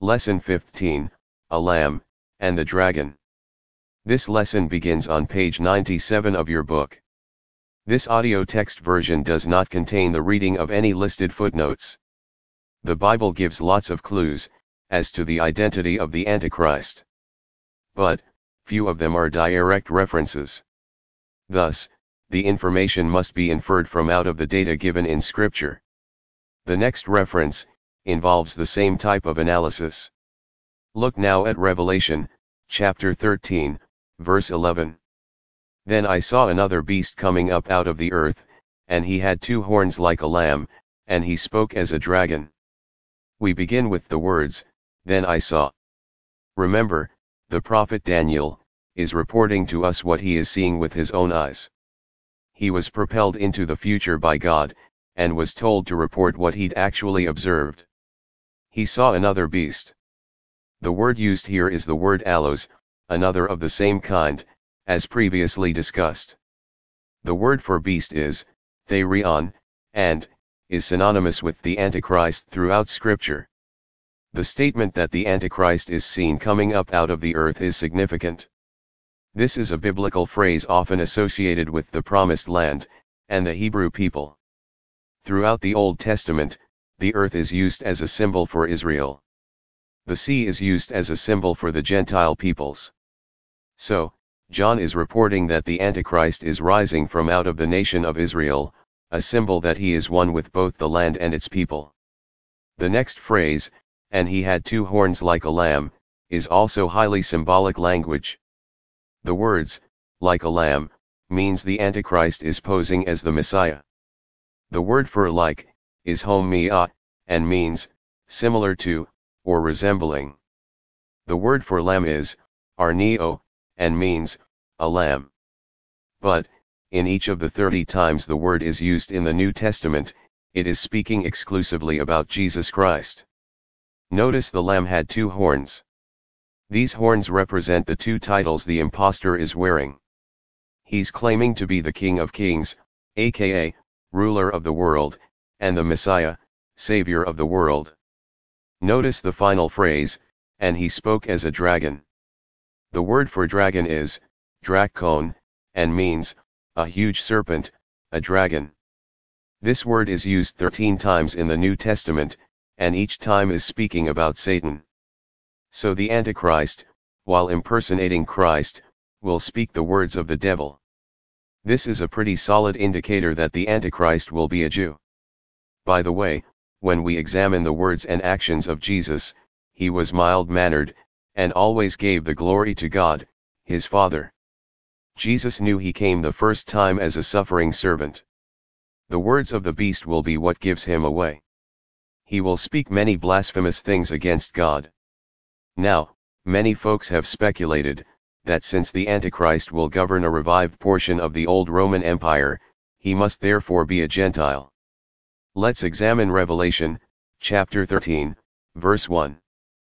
Lesson 15, A Lamb, and the Dragon. This lesson begins on page 97 of your book. This audio text version does not contain the reading of any listed footnotes. The Bible gives lots of clues as to the identity of the Antichrist. But few of them are direct references. Thus, the information must be inferred from out of the data given in Scripture. The next reference involves the same type of analysis. Look now at Revelation, chapter 13, verse 11. Then I saw another beast coming up out of the earth, and he had 2 horns like a lamb, and he spoke as a dragon. We begin with the words, then I saw. Remember, the prophet Daniel is reporting to us what he is seeing with his own eyes. He was propelled into the future by God, and was told to report what he'd actually observed. He saw another beast. The word used here is the word allos, another of the same kind, as previously discussed. The word for beast is therion, and is synonymous with the Antichrist throughout Scripture. The statement that the Antichrist is seen coming up out of the earth is significant. This is a biblical phrase often associated with the Promised Land and the Hebrew people. Throughout the Old Testament, the earth is used as a symbol for Israel. The sea is used as a symbol for the Gentile peoples. So, John is reporting that the Antichrist is rising from out of the nation of Israel, a symbol that he is one with both the land and its people. The next phrase, and he had 2 horns like a lamb, is also highly symbolic language. The words, like a lamb, means the Antichrist is posing as the Messiah. The word for like is homia, and means similar to, or resembling. The word for lamb is arneo, and means a lamb. But, in each of the 30 times the word is used in the New Testament, it is speaking exclusively about Jesus Christ. Notice the lamb had 2 horns. These horns represent the 2 titles the impostor is wearing. He's claiming to be the King of Kings, aka, ruler of the world, and the Messiah, Savior of the world. Notice the final phrase, and he spoke as a dragon. The word for dragon is drakon, and means a huge serpent, a dragon. This word is used 13 times in the New Testament, and each time is speaking about Satan. So the Antichrist, while impersonating Christ, will speak the words of the devil. This is a pretty solid indicator that the Antichrist will be a Jew. By the way, when we examine the words and actions of Jesus, he was mild-mannered, and always gave the glory to God, his Father. Jesus knew he came the first time as a suffering servant. The words of the beast will be what gives him away. He will speak many blasphemous things against God. Now, many folks have speculated that since the Antichrist will govern a revived portion of the old Roman Empire, he must therefore be a Gentile. Let's examine Revelation, chapter 13, verse 1.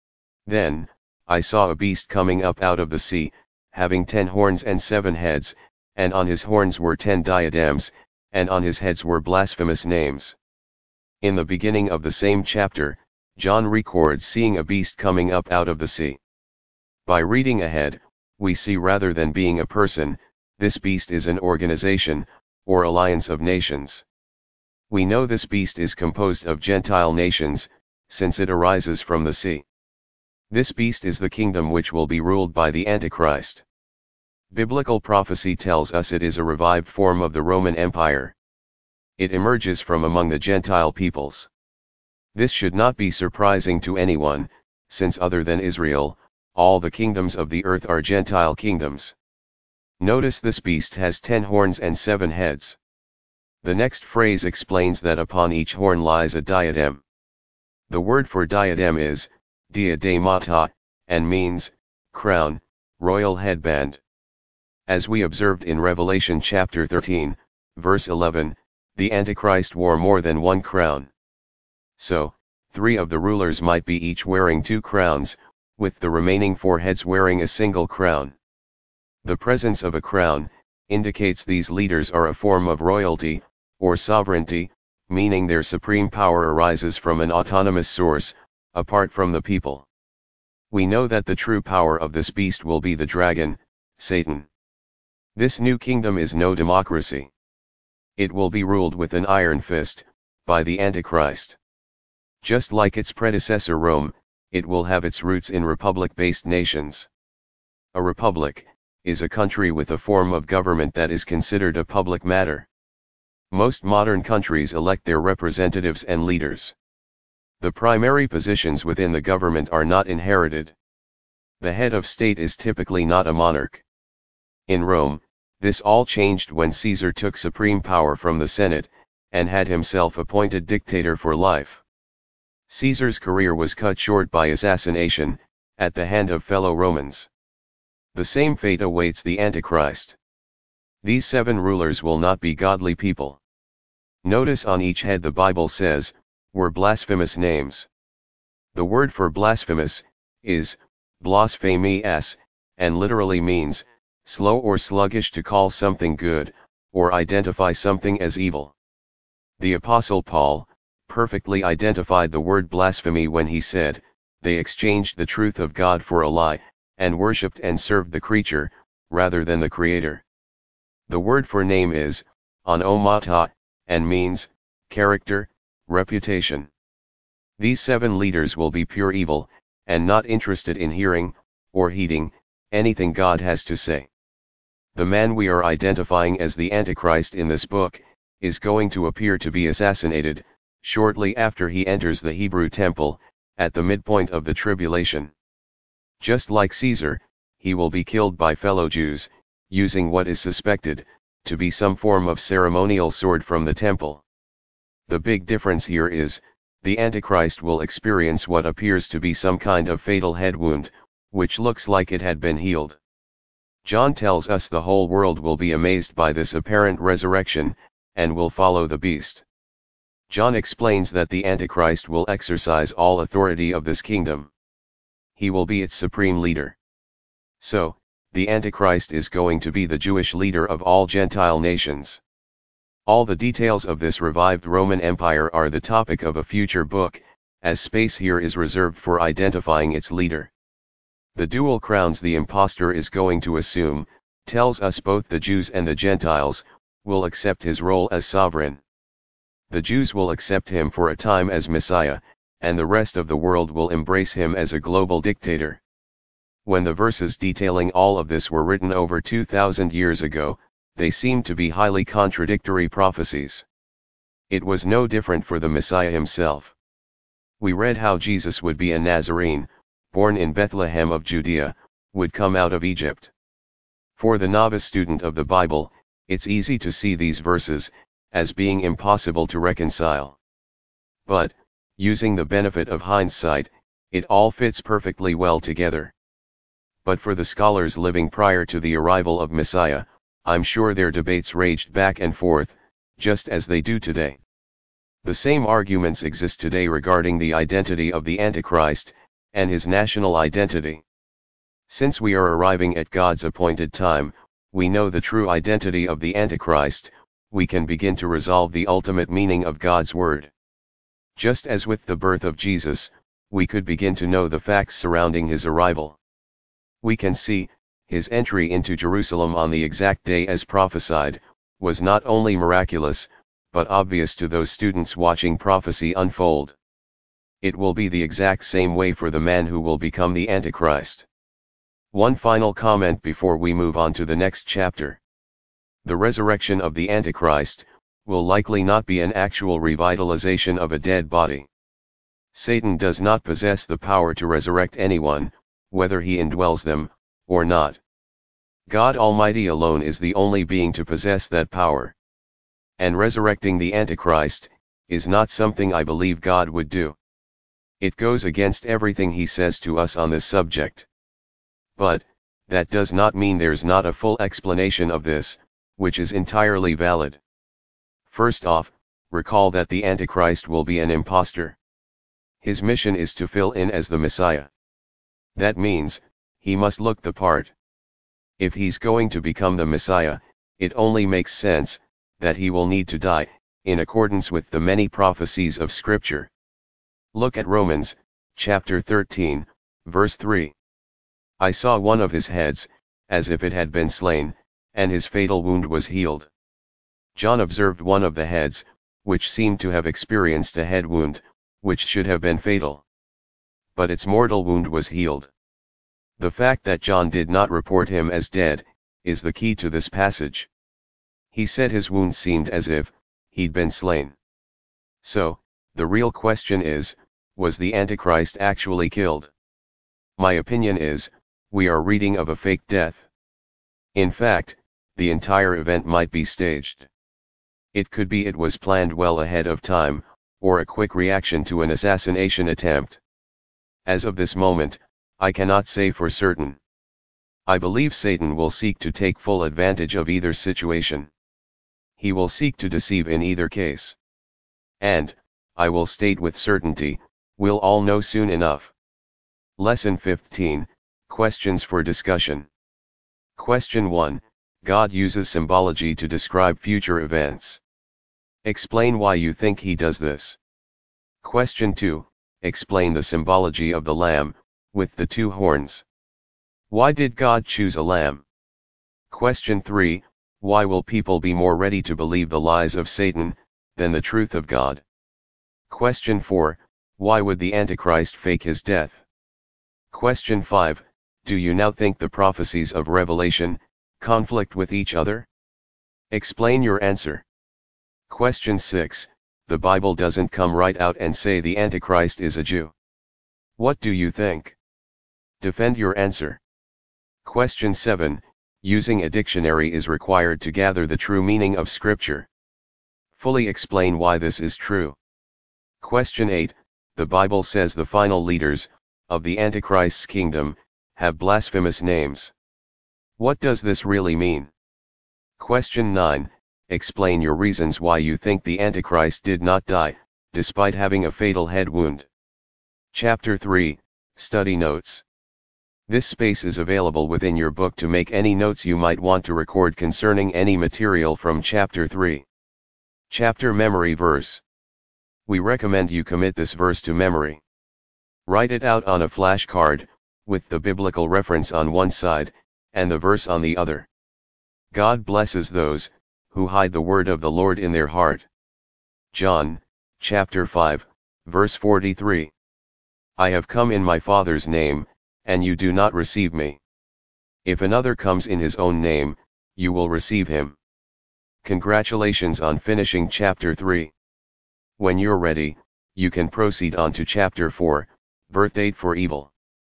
Then I saw a beast coming up out of the sea, having 10 horns and 7 heads, and on his horns were 10 diadems, and on his heads were blasphemous names. In the beginning of the same chapter, John records seeing a beast coming up out of the sea. By reading ahead, we see rather than being a person, this beast is an organization, or alliance of nations. We know this beast is composed of Gentile nations, since it arises from the sea. This beast is the kingdom which will be ruled by the Antichrist. Biblical prophecy tells us it is a revived form of the Roman Empire. It emerges from among the Gentile peoples. This should not be surprising to anyone, since other than Israel, all the kingdoms of the earth are Gentile kingdoms. Notice this beast has 10 horns and 7 heads. The next phrase explains that upon each horn lies a diadem. The word for diadem is diademata, and means crown, royal headband. As we observed in Revelation chapter 13, verse 11, the Antichrist wore more than 1 crown. So, 3 of the rulers might be each wearing 2 crowns, with the remaining 4 heads wearing a single crown. The presence of a crown indicates these leaders are a form of royalty, or sovereignty, meaning their supreme power arises from an autonomous source, apart from the people. We know that the true power of this beast will be the dragon, Satan. This new kingdom is no democracy. It will be ruled with an iron fist, by the Antichrist. Just like its predecessor Rome, it will have its roots in republic-based nations. A republic is a country with a form of government that is considered a public matter. Most modern countries elect their representatives and leaders. The primary positions within the government are not inherited. The head of state is typically not a monarch. In Rome, this all changed when Caesar took supreme power from the Senate, and had himself appointed dictator for life. Caesar's career was cut short by assassination, at the hand of fellow Romans. The same fate awaits the Antichrist. These 7 rulers will not be godly people. Notice on each head the Bible says, were blasphemous names. The word for blasphemous is blasphemies, and literally means slow or sluggish to call something good, or identify something as evil. The Apostle Paul perfectly identified the word blasphemy when he said, they exchanged the truth of God for a lie, and worshipped and served the creature, rather than the Creator. The word for name is onomata, and means character, reputation. These 7 leaders will be pure evil, and not interested in hearing, or heeding, anything God has to say. The man we are identifying as the Antichrist in this book, is going to appear to be assassinated, shortly after he enters the Hebrew temple, at the midpoint of the tribulation. Just like Caesar, he will be killed by fellow Jews, using what is suspected to be some form of ceremonial sword from the temple. The big difference here is, the Antichrist will experience what appears to be some kind of fatal head wound, which looks like it had been healed. John tells us the whole world will be amazed by this apparent resurrection, and will follow the beast. John explains that the Antichrist will exercise all authority of this kingdom. He will be its supreme leader. So, the Antichrist is going to be the Jewish leader of all Gentile nations. All the details of this revived Roman Empire are the topic of a future book, as space here is reserved for identifying its leader. The dual crowns the impostor is going to assume, tells us both the Jews and the Gentiles will accept his role as sovereign. The Jews will accept him for a time as Messiah, and the rest of the world will embrace him as a global dictator. When the verses detailing all of this were written over 2,000 years ago, they seemed to be highly contradictory prophecies. It was no different for the Messiah himself. We read how Jesus would be a Nazarene, born in Bethlehem of Judea, would come out of Egypt. For the novice student of the Bible, it's easy to see these verses as being impossible to reconcile. But, using the benefit of hindsight, it all fits perfectly well together. But for the scholars living prior to the arrival of Messiah, I'm sure their debates raged back and forth, just as they do today. The same arguments exist today regarding the identity of the Antichrist, and his national identity. Since we are arriving at God's appointed time, we know the true identity of the Antichrist, we can begin to resolve the ultimate meaning of God's word. Just as with the birth of Jesus, we could begin to know the facts surrounding his arrival. We can see, his entry into Jerusalem on the exact day as prophesied, was not only miraculous, but obvious to those students watching prophecy unfold. It will be the exact same way for the man who will become the Antichrist. One final comment before we move on to the next chapter. The resurrection of the Antichrist will likely not be an actual revitalization of a dead body. Satan does not possess the power to resurrect anyone, whether he indwells them, or not. God Almighty alone is the only being to possess that power. And resurrecting the Antichrist is not something I believe God would do. It goes against everything he says to us on this subject. But, that does not mean there's not a full explanation of this, which is entirely valid. First off, recall that the Antichrist will be an impostor. His mission is to fill in as the Messiah. That means, he must look the part. If he's going to become the Messiah, it only makes sense that he will need to die, in accordance with the many prophecies of Scripture. Look at Romans, chapter 13, Verse 3. I saw one of his heads, as if it had been slain, and his fatal wound was healed. John observed one of the heads, which seemed to have experienced a head wound, which should have been fatal. But its mortal wound was healed. The fact that John did not report him as dead, is the key to this passage. He said his wound seemed as if he'd been slain. So, the real question is, was the Antichrist actually killed? My opinion is, we are reading of a fake death. In fact, the entire event might be staged. It could be it was planned well ahead of time, or a quick reaction to an assassination attempt. As of this moment, I cannot say for certain. I believe Satan will seek to take full advantage of either situation. He will seek to deceive in either case. And, I will state with certainty, we'll all know soon enough. Lesson 15, Questions for discussion. Question 1, God uses symbology to describe future events. Explain why you think he does this. Question 2, explain the symbology of the lamb, with the 2 horns. Why did God choose a lamb? Question 3, why will people be more ready to believe the lies of Satan, than the truth of God? Question 4, why would the Antichrist fake his death? Question 5, do you now think the prophecies of Revelation conflict with each other? Explain your answer. Question 6, the Bible doesn't come right out and say the Antichrist is a Jew. What do you think? Defend your answer. Question 7, using a dictionary is required to gather the true meaning of Scripture. Fully explain why this is true. Question 8, the Bible says the final leaders of the Antichrist's kingdom have blasphemous names. What does this really mean? Question 9, explain your reasons why you think the Antichrist did not die, despite having a fatal head wound. Chapter 3, Study Notes. This space is available within your book to make any notes you might want to record concerning any material from Chapter 3. Chapter Memory Verse. We recommend you commit this verse to memory. Write it out on a flashcard, with the biblical reference on one side, and the verse on the other. God blesses those who hide the word of the Lord in their heart. John, chapter 5, verse 43. I have come in my Father's name, and you do not receive me. If another comes in his own name, you will receive him. Congratulations on finishing chapter 3. When you're ready, you can proceed on to chapter 4, Birth Date for Evil.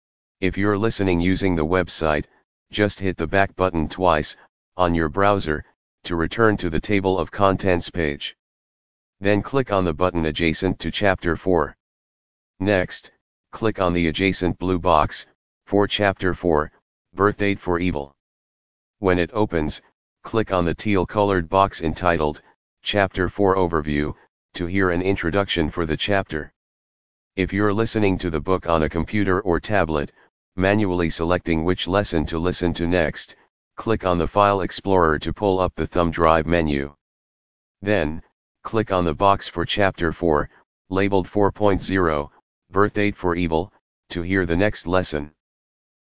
If you're listening using the website, just hit the back button twice, on your browser, to return to the table of contents page. Then click on the button adjacent to chapter 4. Next, click on the adjacent blue box, for chapter 4, Birth Date for Evil. When it opens, click on the teal-colored box entitled, Chapter 4 Overview, to hear an introduction for the chapter. If you're listening to the book on a computer or tablet, manually selecting which lesson to listen to next, click on the File Explorer to pull up the thumb drive menu. Then, click on the box for Chapter 4, labeled 4.0, Birth Date for Evil, to hear the next lesson.